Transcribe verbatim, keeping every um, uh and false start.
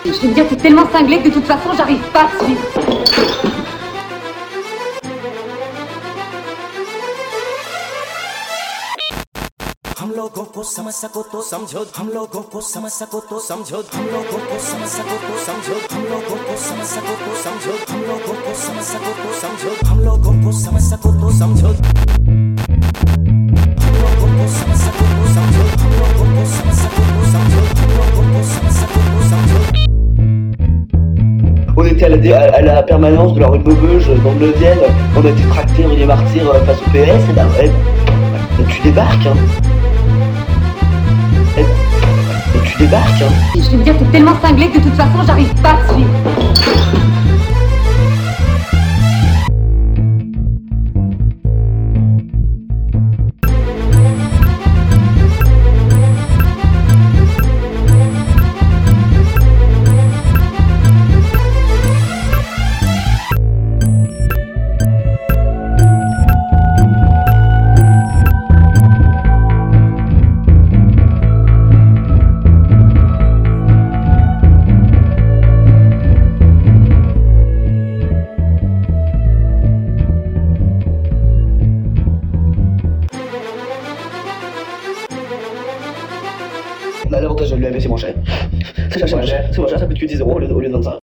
Je vais te dire, t'es tellement cinglé que de toute façon, j'arrive pas à te suivre. हम लोगों को समझ सको तो समझो हम लोगों को समझ सको तो समझो हम लोगों को समझ सको तो समझो हम लोगों को समझ सको तो समझो हम लोगों को समझ सको तो समझो हम लोगों को समझ सको तो समझो हम लोगों को समझ सको तो समझो हम लोगों को समझ सको तो समझो हम लोगों को समझ सको तो समझो। On était à la, à la permanence de la rue de Maubeuge dans le neuvième, on a été tractés rue des Martyrs face au P S, et ben ouais, tu débarques hein. Et, et tu débarques hein. Je vais te dire, t'es tellement cinglé que de toute façon, j'arrive pas à te suivre. Bah, l'avantage de l'U A V c'est moins cher. C'est moins cher, c'est moins cher, ça coûte que dix euros au lieu de vingt-cinq.